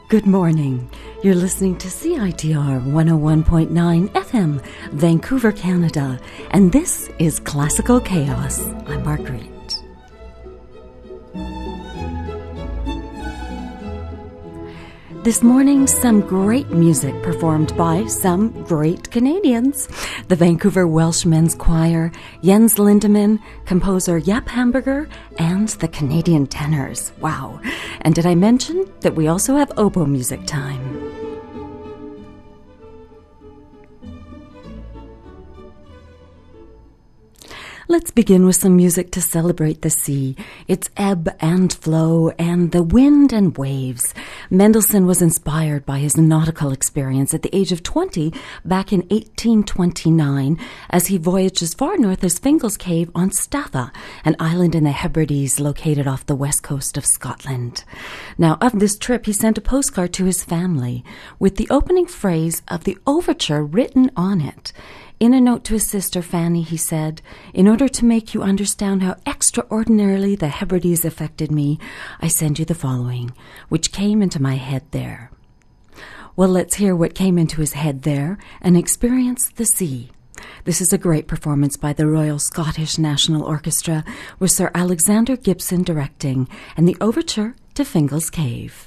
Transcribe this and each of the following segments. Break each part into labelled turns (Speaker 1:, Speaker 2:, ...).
Speaker 1: Good morning. You're listening to CITR 101.9 FM, Vancouver, Canada, and this is Classical Chaos. I'm Marguerite. This morning, some great music performed by some great Canadians. The Vancouver Welsh Men's Choir, Jens Lindemann, composer Jaap Hamburger, and the Canadian Tenors. Wow. And did I mention that we also have oboe music time? Let's begin with some music to celebrate the sea, its ebb and flow, and the wind and waves. Mendelssohn was inspired by his nautical experience at the age of 20 back in 1829 as he voyaged as far north as Fingal's Cave on Staffa, an island in the Hebrides located off the west coast of Scotland. Now, of this trip, he sent a postcard to his family with the opening phrase of the overture written on it. In a note to his sister Fanny, he said, "In order to make you understand how extraordinarily the Hebrides affected me, I send you the following, which came into my head there." Well, let's hear what came into his head there and experience the sea. This is a great performance by the Royal Scottish National Orchestra with Sir Alexander Gibson directing, and the overture to Fingal's Cave.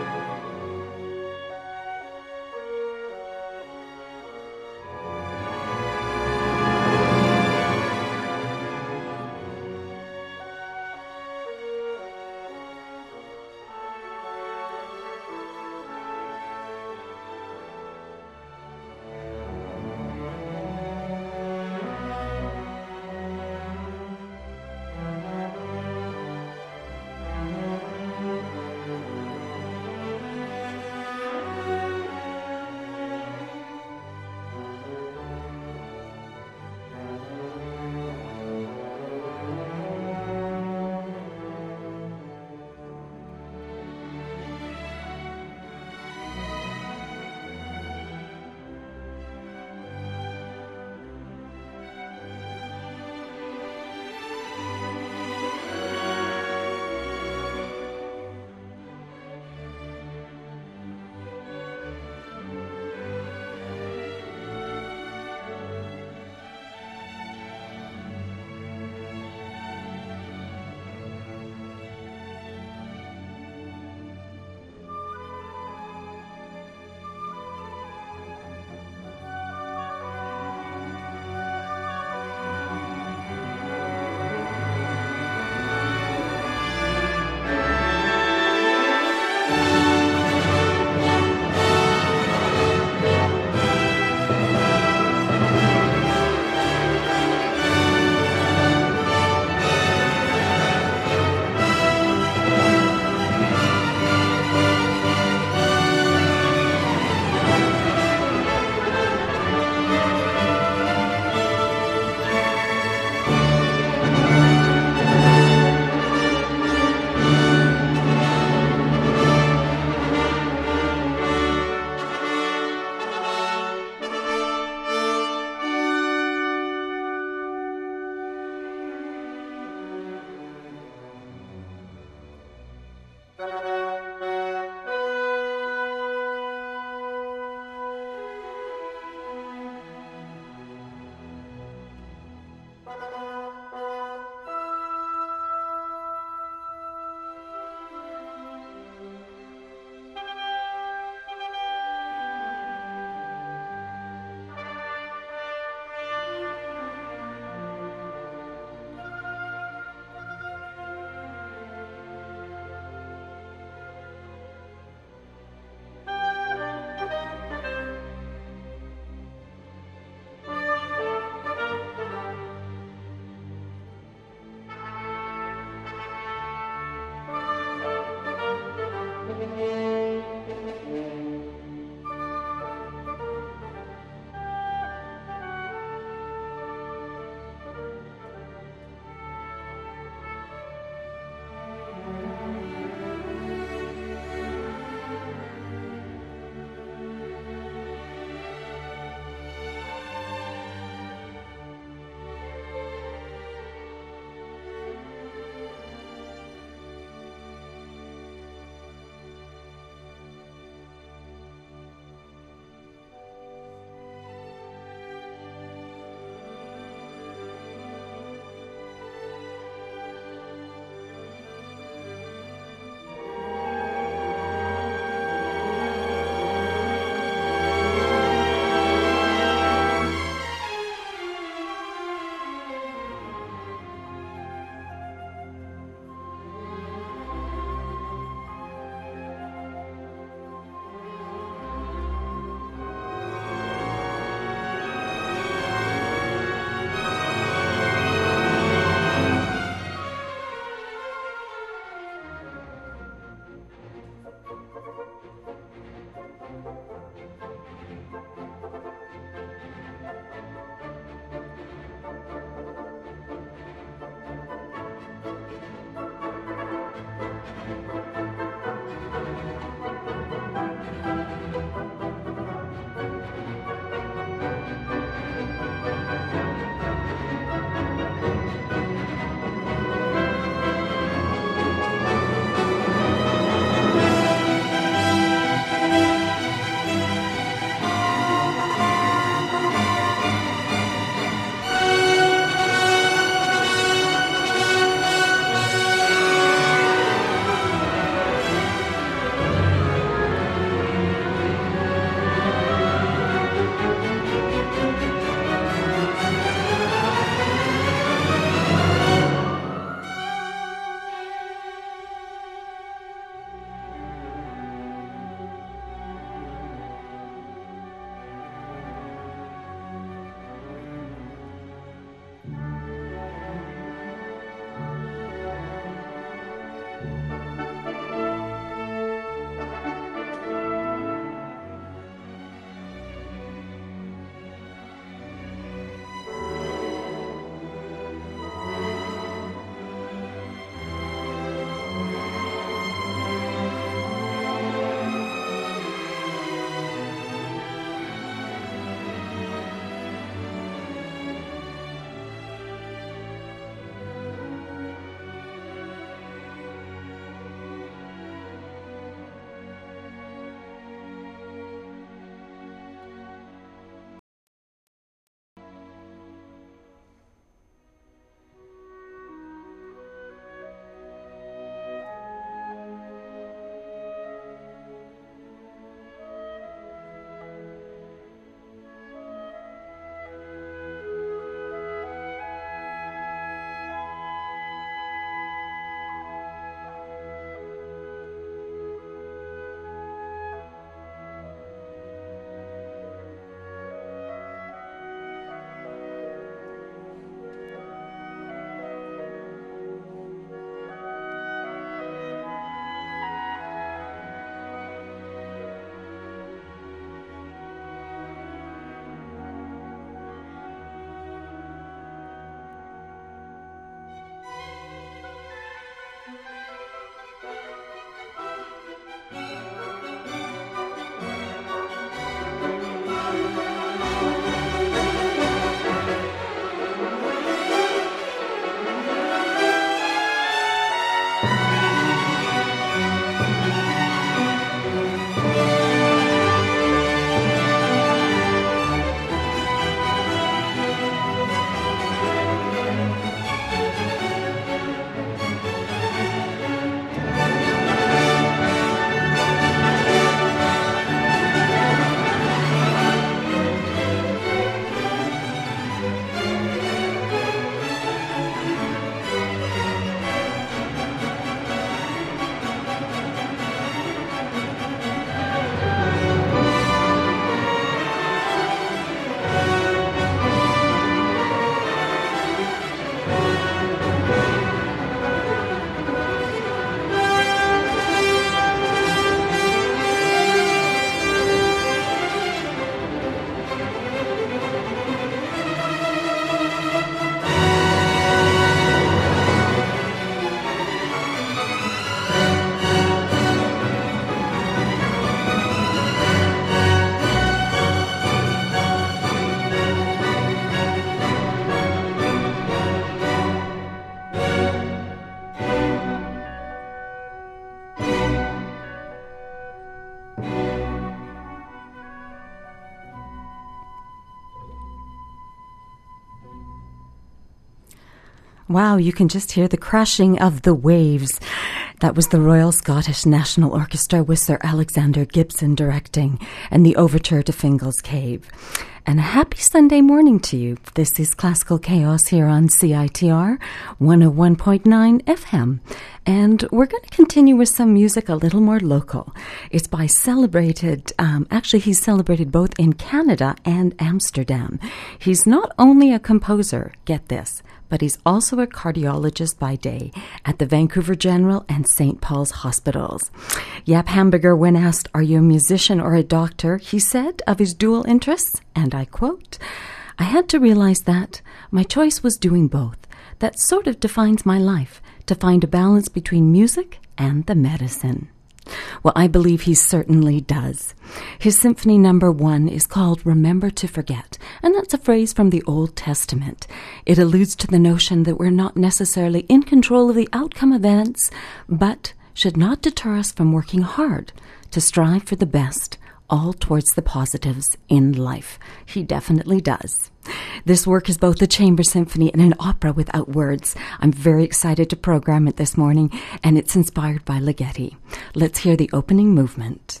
Speaker 1: Wow, you can just hear the crashing of the waves. That was the Royal Scottish National Orchestra with Sir Alexander Gibson directing, and the overture to Fingal's Cave. And a happy Sunday morning to you. This is Classical Chaos here on CITR 101.9 FM. And we're going to continue with some music a little more local. It's by he's celebrated both in Canada and Amsterdam. He's not only a composer, get this, but he's also a cardiologist by day at the Vancouver General and St. Paul's Hospitals. Jaap Hamburger, when asked, "Are you a musician or a doctor?" he said of his dual interests, and I quote, "I had to realize that my choice was doing both. That sort of defines my life, to find a balance between music and the medicine." Well, I believe he certainly does. His Symphony Number 1 is called Remember to Forget, and that's a phrase from the Old Testament. It alludes to the notion that we're not necessarily in control of the outcome of events, but should not deter us from working hard to strive for the best, all towards the positives in life. He definitely does. This work is both a chamber symphony and an opera without words. I'm very excited to program it this morning, and it's inspired by Ligeti. Let's hear the opening movement.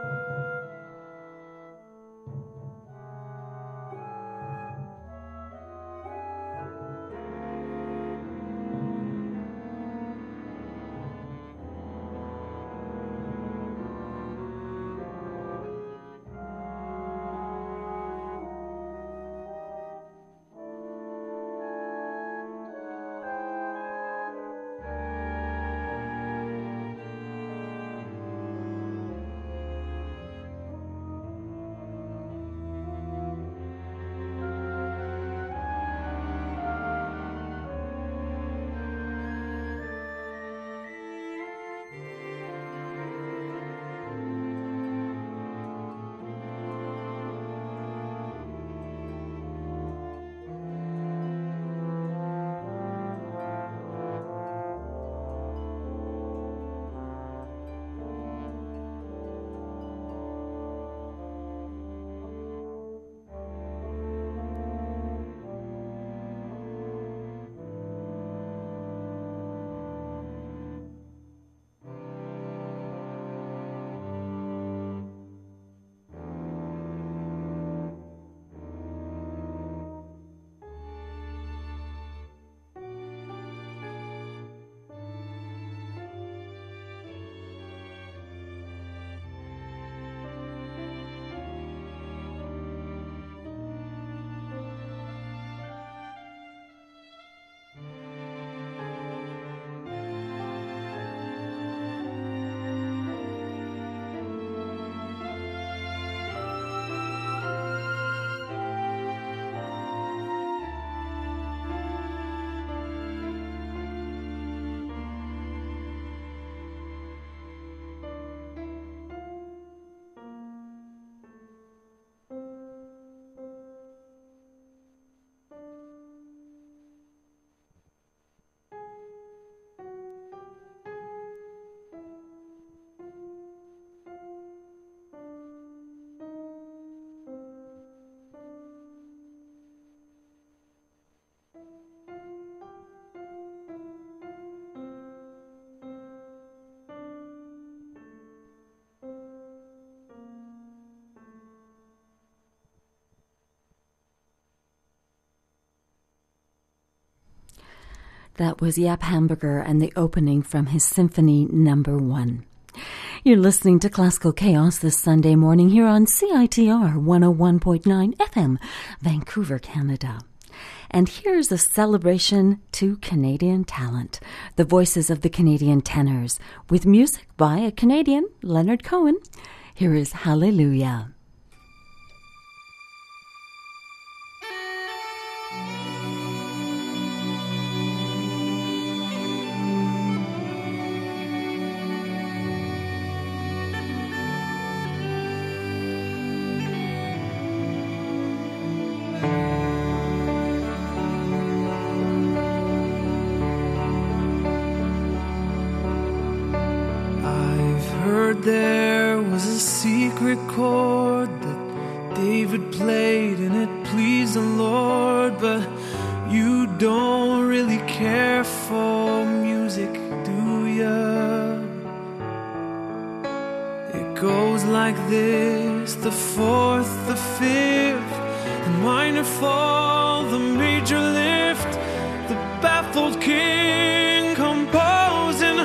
Speaker 1: That was Jaap Hamburger and the opening from his Symphony No. 1. You're listening to Classical Chaos this Sunday morning here on CITR 101.9 FM, Vancouver, Canada. And here's a celebration to Canadian talent, the voices of the Canadian tenors, with music by a Canadian, Leonard Cohen. Here is Hallelujah.
Speaker 2: There was a secret chord that David played and it pleased the Lord, but you don't really care for music, do ya? It goes like this: the fourth, the fifth, the minor fall, the major lift, the baffled king composing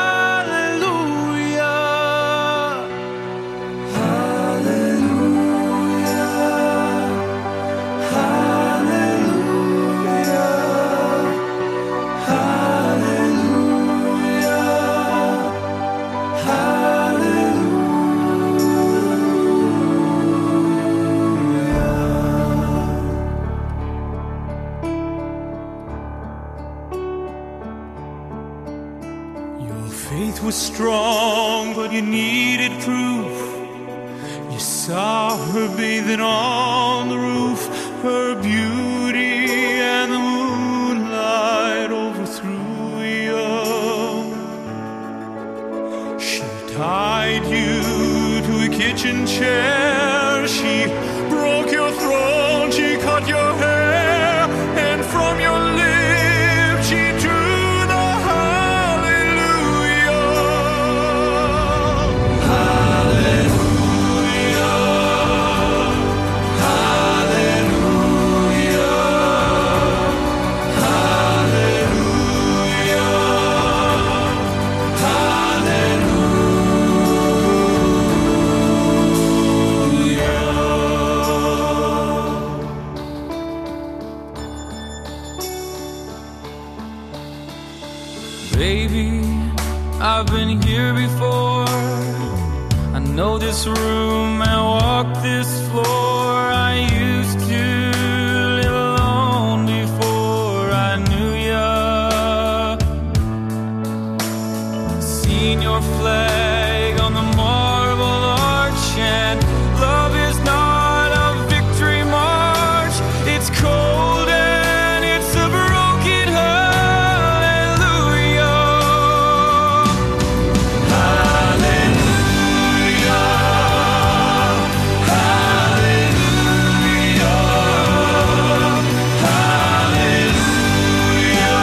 Speaker 2: was strong, but you needed proof. You saw her bathing on the roof, her beauty and the moonlight overthrew you. She tied you to a kitchen chair, she broke your throat, she cut your hair, and from your lips she drew Hallelujah. know this room and walk this floor. I used to live alone before I knew ya. Seen your flag on the marble arch, and love is not a victory march. It's cold and it's a broken hallelujah. Hallelujah. Hallelujah. Hallelujah.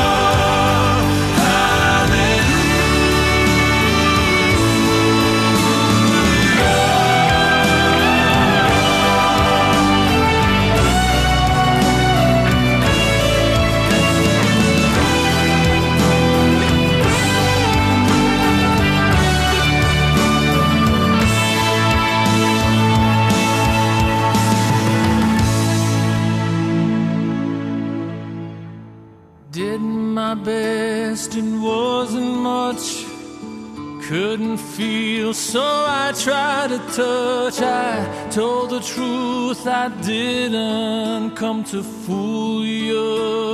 Speaker 2: Did my best, it wasn't much. Couldn't feel, so I tried to touch. I told the truth, I didn't come to fool you.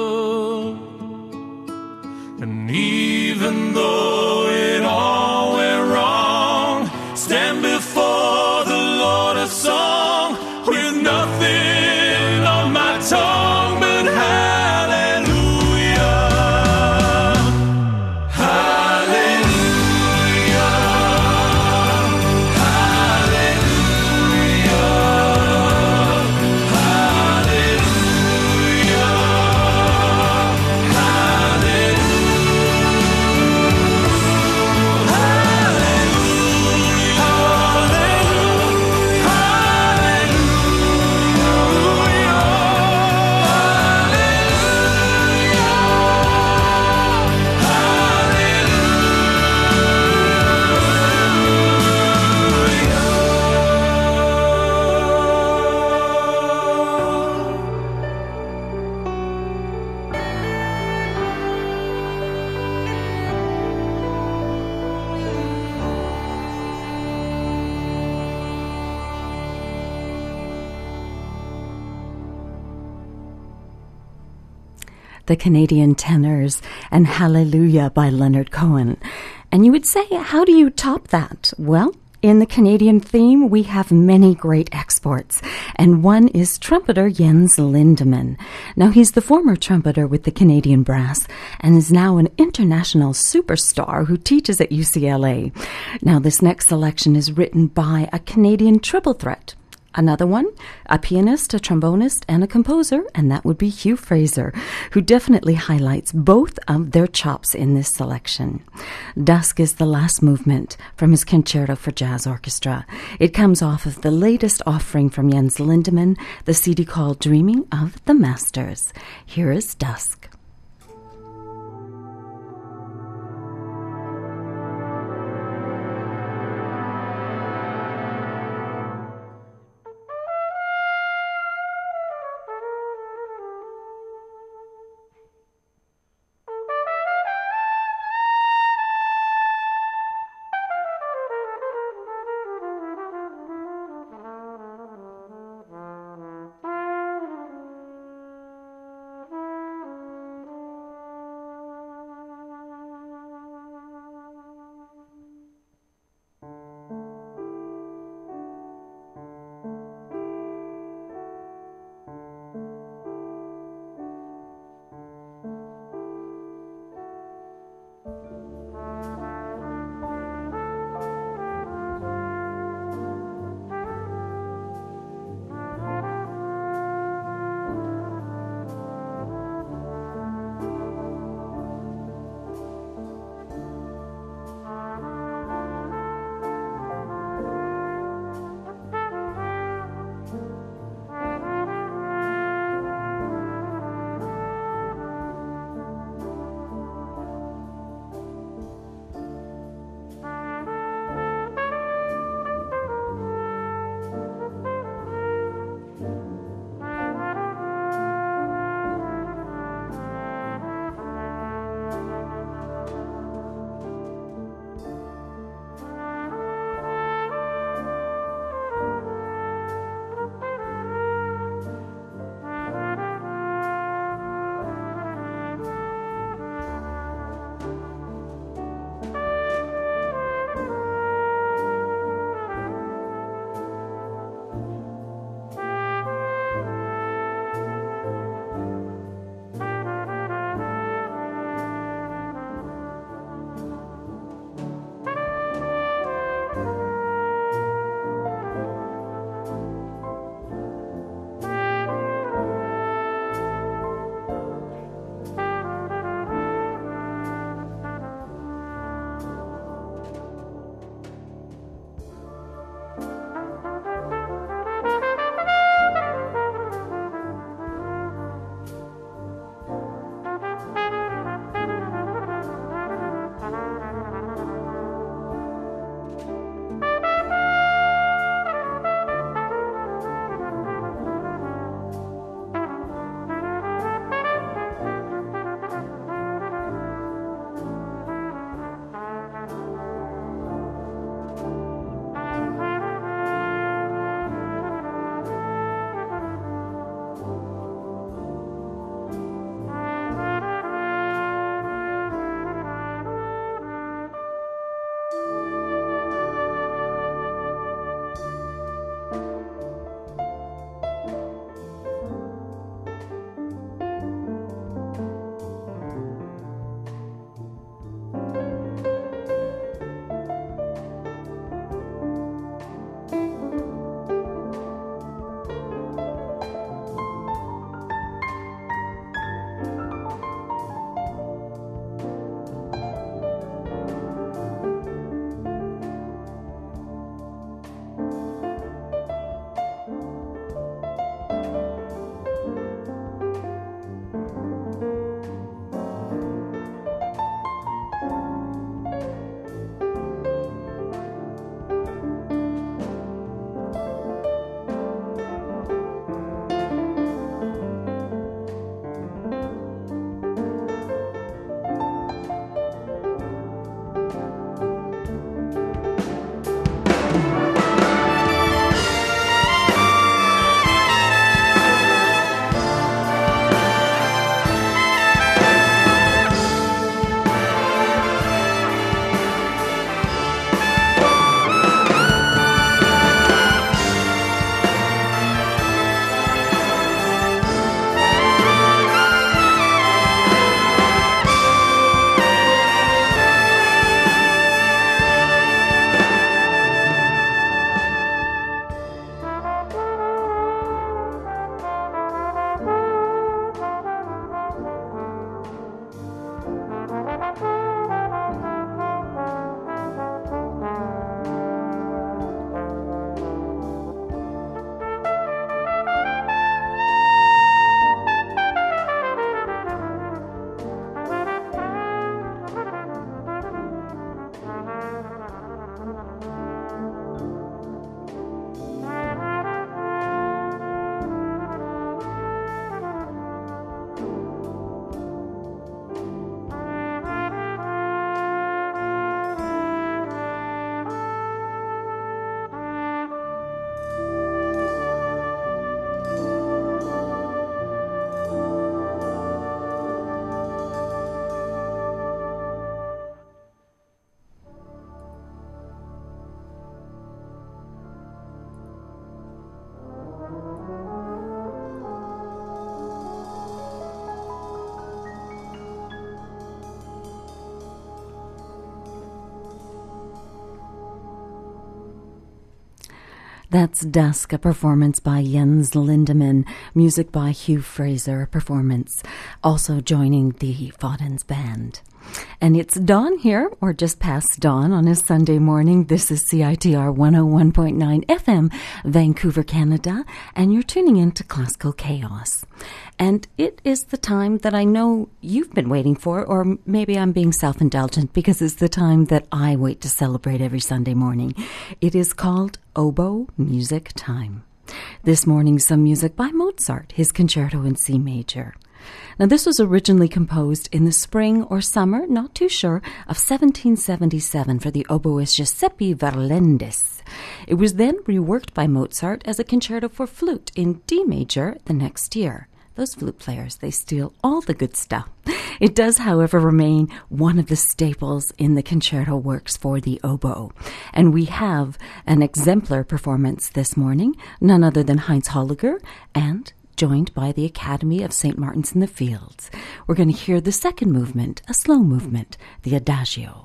Speaker 2: And even though it all went wrong, stand before the Lord a song with nothing on my tongue but hallelujah. Hallelujah. Hallelujah. Hallelujah.
Speaker 1: The Canadian Tenors and Hallelujah by Leonard Cohen. And you would say, how do you top that? Well, in the Canadian theme, we have many great exports, and one is trumpeter Jens Lindemann. Now, he's the former trumpeter with the Canadian Brass and is now an international superstar who teaches at UCLA. Now, this next selection is written by a Canadian triple threat. Another one, a pianist, a trombonist, and a composer, and that would be Hugh Fraser, who definitely highlights both of their chops in this selection. Dusk is the last movement from his Concerto for Jazz Orchestra. It comes off of the latest offering from Jens Lindemann, the CD called Dreaming of the Masters. Here is Dusk. That's Dusk, a performance by Jens Lindemann, music by Hugh Fraser, a performance also joining the Fodens Band. And it's dawn here, or just past dawn on a Sunday morning. This is CITR 101.9 FM, Vancouver, Canada, and you're tuning in to Classical Chaos. And it is the time that I know you've been waiting for, or maybe I'm being self-indulgent because it's the time that I wait to celebrate every Sunday morning. It is called Oboe Music Time. This morning, some music by Mozart, his Concerto in C major. Now, this was originally composed in the spring or summer, not too sure, of 1777 for the oboist Giuseppe Verlendis. It was then reworked by Mozart as a concerto for flute in D major the next year. Those flute players, they steal all the good stuff. It does, however, remain one of the staples in the concerto works for the oboe. And we have an exemplar performance this morning, none other than Heinz Holliger, and joined by the Academy of St. Martin's in the Fields. We're going to hear the second movement, a slow movement, the Adagio.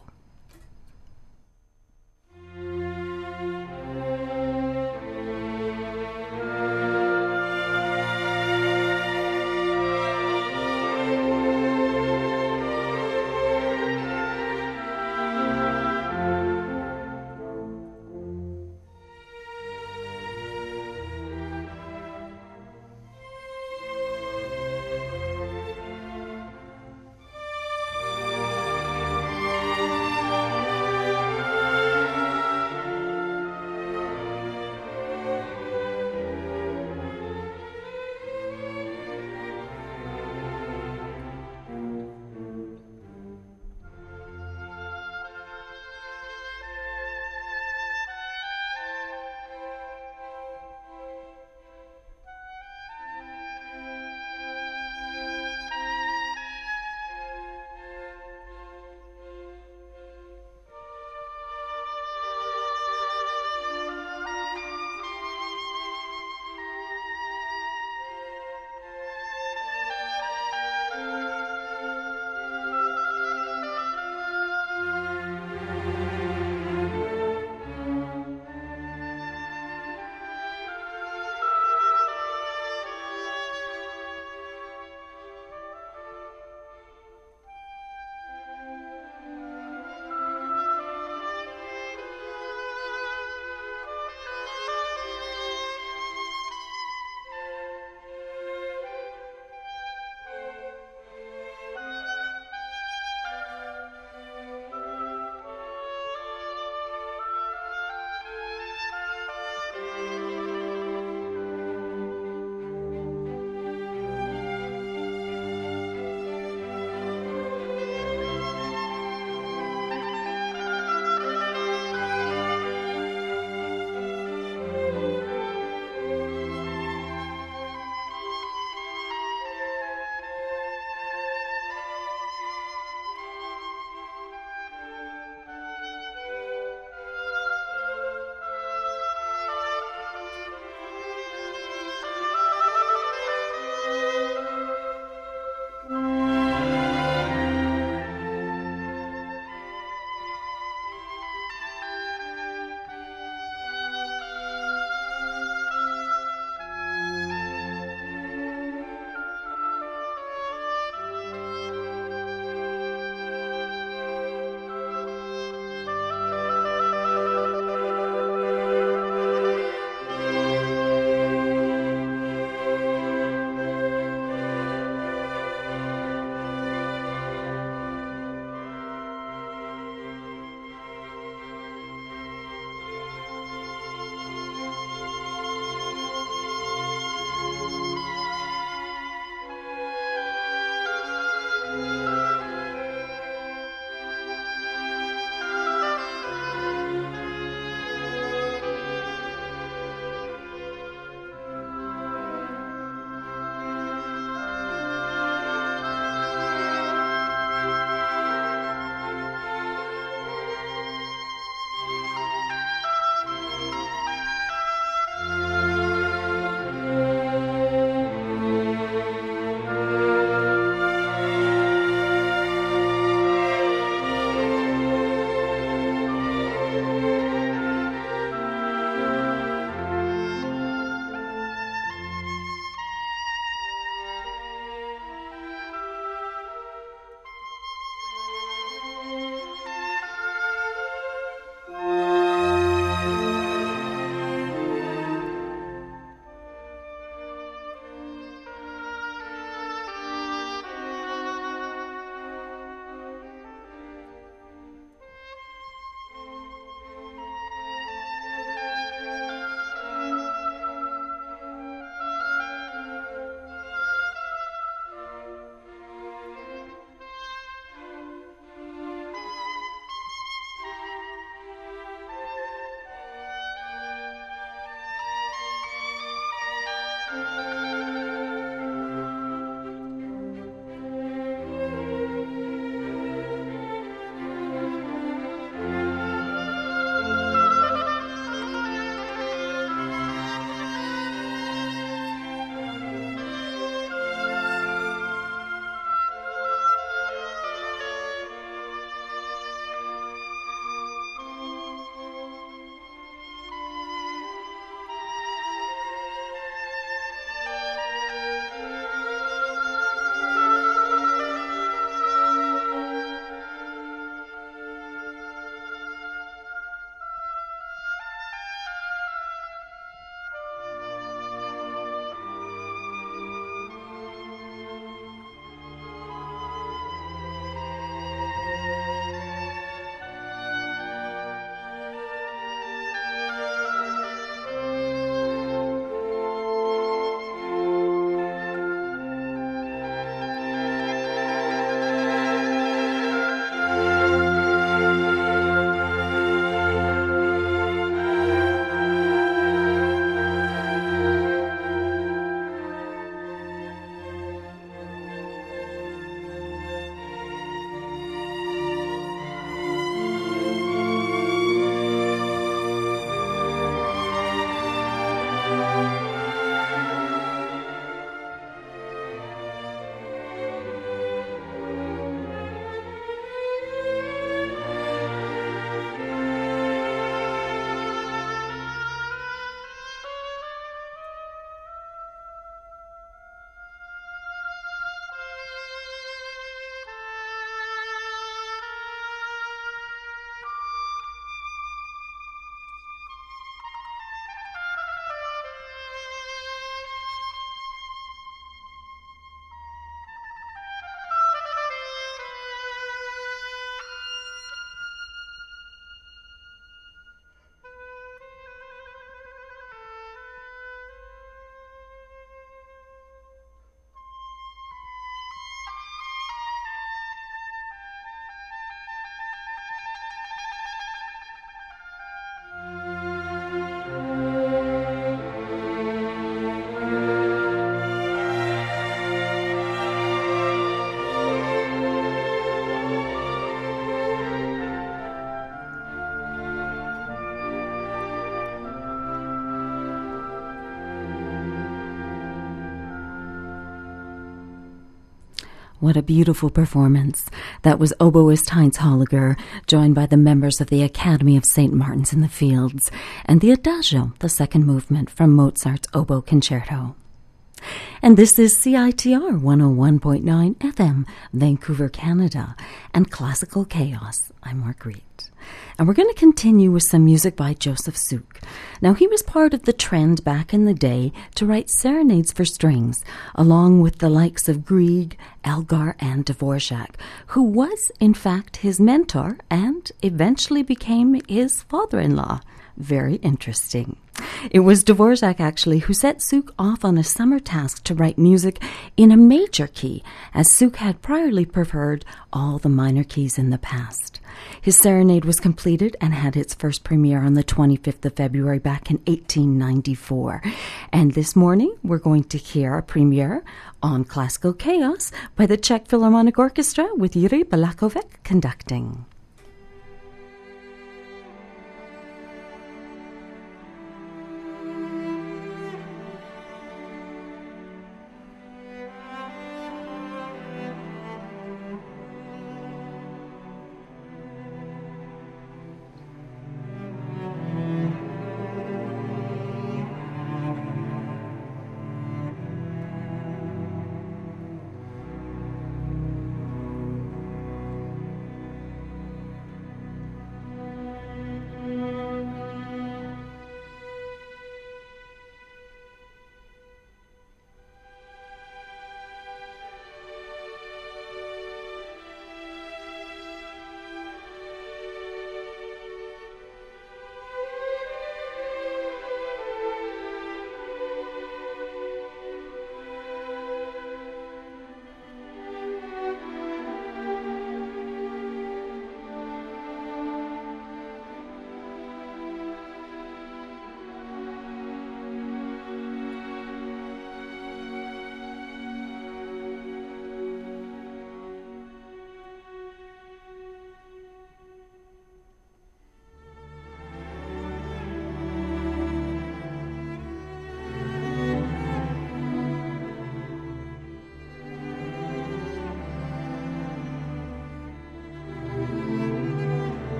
Speaker 1: What a beautiful performance. That was oboist Heinz Holliger, joined by the members of the Academy of St. Martin's in the Fields, and the Adagio, the second movement from Mozart's Oboe Concerto. And this is CITR 101.9 FM, Vancouver, Canada, and Classical Chaos. I'm Marguerite. And we're going to continue with some music by Joseph Suk. Now, he was part of the trend back in the day to write serenades for strings, along with the likes of Grieg, Elgar, and Dvorak, who was, in fact, his mentor and eventually became his father-in-law. Very interesting. It was Dvorak, actually, who set Suk off on a summer task to write music in a major key, as Suk had priorly preferred all the minor keys in the past. His serenade was completed and had its first premiere on the 25th of February back in 1894. And this morning, we're going to hear a premiere on Classical Chaos by the Czech Philharmonic Orchestra with Jiří Balakovic conducting.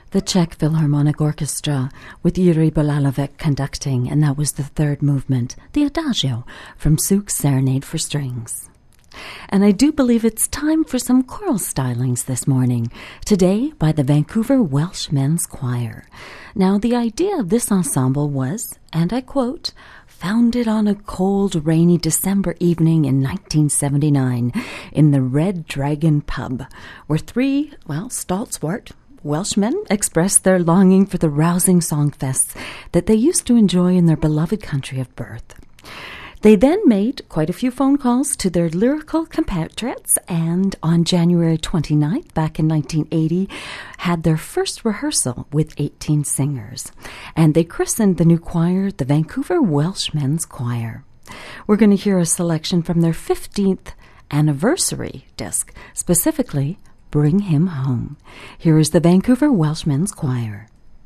Speaker 1: The Czech Philharmonic Orchestra with Yuri Balalovec conducting, and that was the third movement, the Adagio from Suk's Serenade for Strings. And I do believe it's time for some choral stylings this morning, today by the Vancouver Welsh Men's Choir. Now, the idea of this ensemble was, and I quote, founded on a cold, rainy December evening in 1979 in the Red Dragon pub, where three, stalwart Welshmen expressed their longing for the rousing songfests that they used to enjoy in their beloved country of birth. They then made quite a few phone calls to their lyrical compatriots, and on January 29th, back in 1980, had their first rehearsal with 18 singers. And they christened the new choir the Vancouver Welsh Men's Choir. We're going to hear a selection from their 15th anniversary disc, specifically Bring Him Home. Here is the Vancouver Welsh Men's Choir.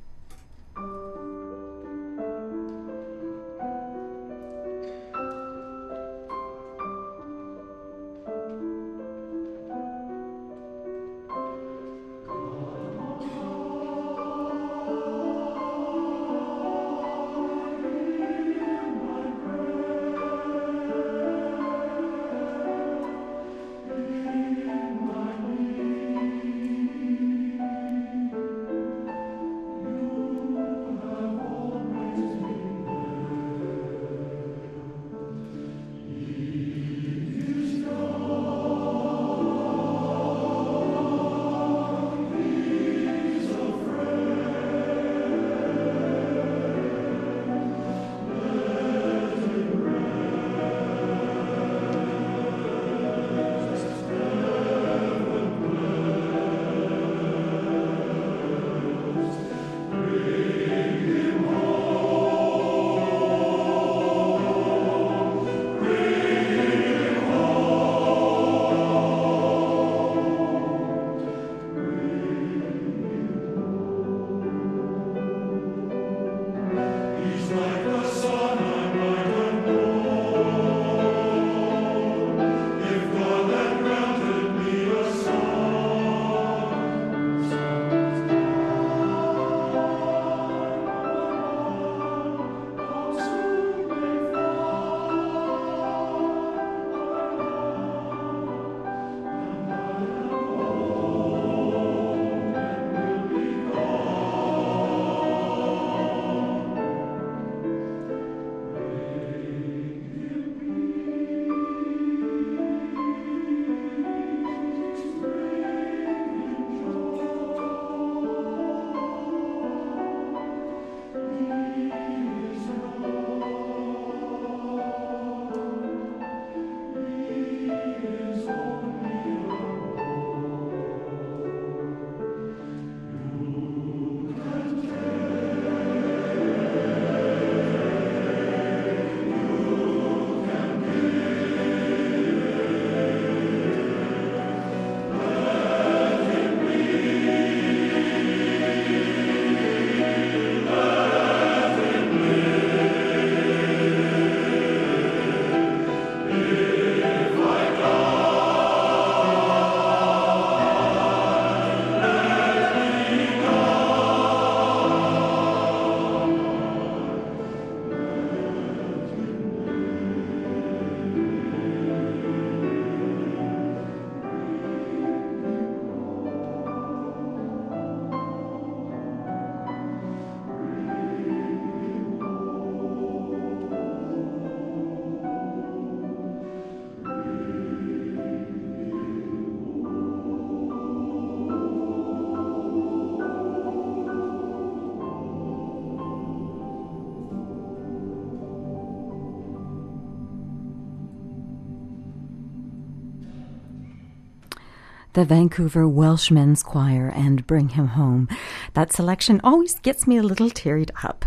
Speaker 1: The Vancouver Welsh Men's Choir and Bring Him Home. That selection always gets me a little teared up.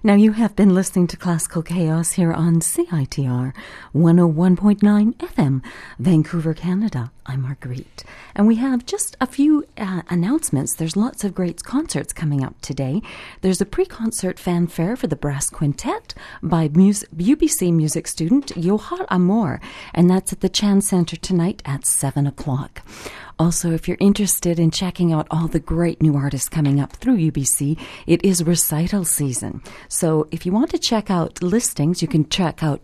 Speaker 1: Now, you have been listening to Classical Chaos here on CITR 101.9 FM, Vancouver, Canada. I'm Marguerite. And we have just a few announcements. There's lots of great concerts coming up today. There's a pre-concert fanfare for the brass quintet by UBC music student Johar Amor, and that's at the Chan Centre tonight at 7 o'clock. Also, if you're interested in checking out all the great new artists coming up through UBC, it is recital season. So if you want to check out listings, you can check out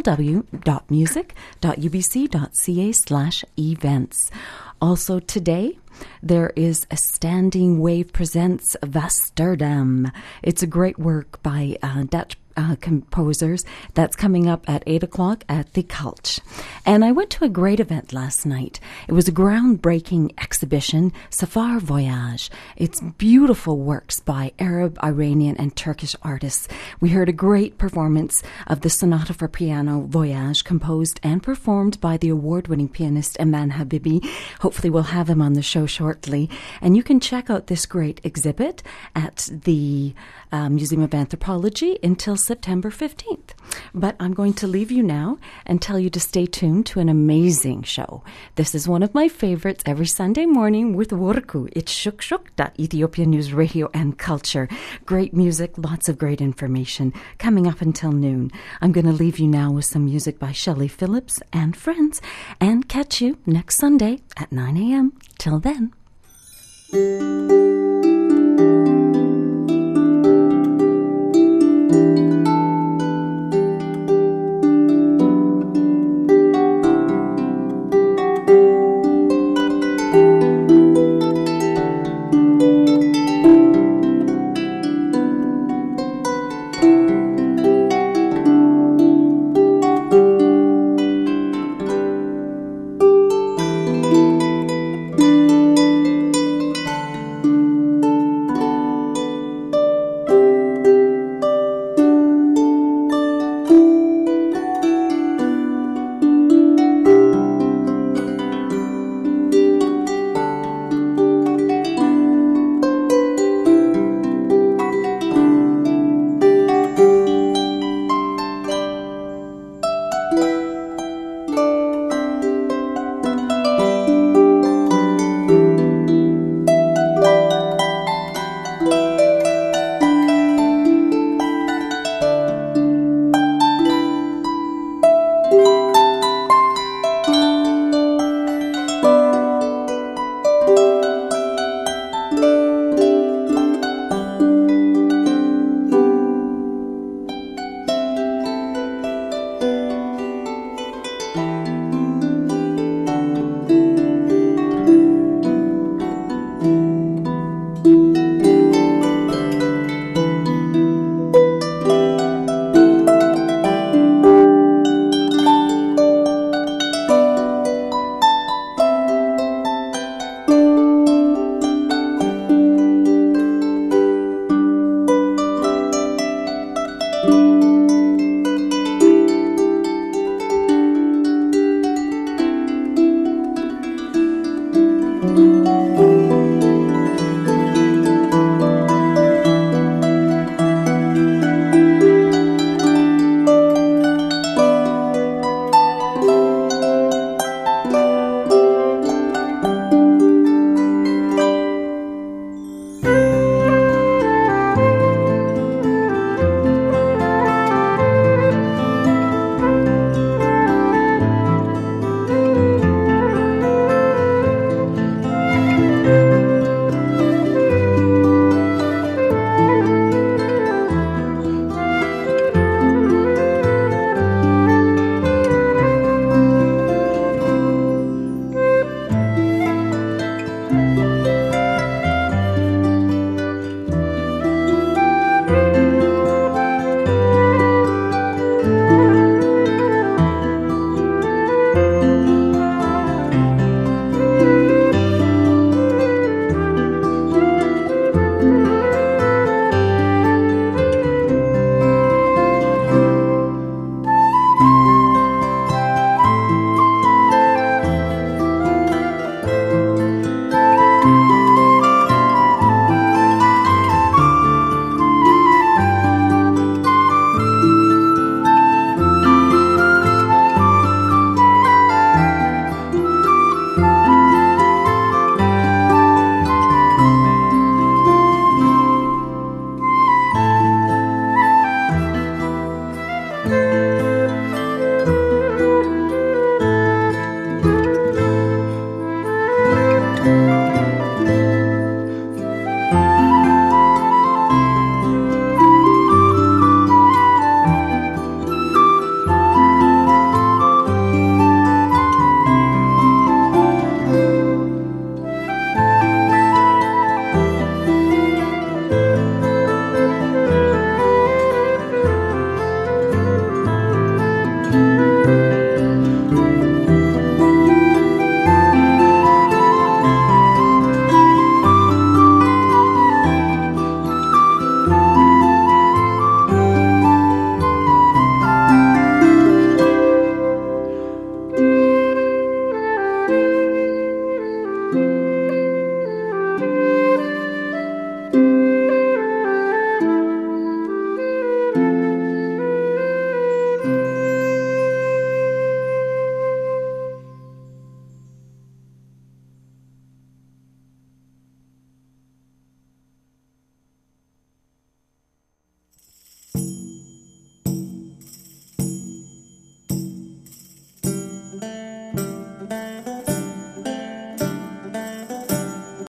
Speaker 1: www.music.ubc.ca/events. Also today, there is a Standing Wave Presents Vasterdam. It's a great work by Dutch composers. That's coming up at 8 o'clock at the Culch. And I went to a great event last night. It was a groundbreaking exhibition, Safar Voyage. It's beautiful works by Arab, Iranian, and Turkish artists. We heard a great performance of the Sonata for Piano Voyage, composed and performed by the award-winning pianist Iman Habibi. Hopefully we'll have him on the show shortly. And you can check out this great exhibit at the Museum of Anthropology until September 15th. But I'm going to leave you now and tell you to stay tuned to an amazing show. This is one of my favorites every Sunday morning with Wurku. It's Shuk, Ethiopian News Radio and Culture. Great music, lots of great information coming up until noon. I'm going to leave you now with some music by Shelley Phillips and friends, and catch you next Sunday at 9 a.m. Till then.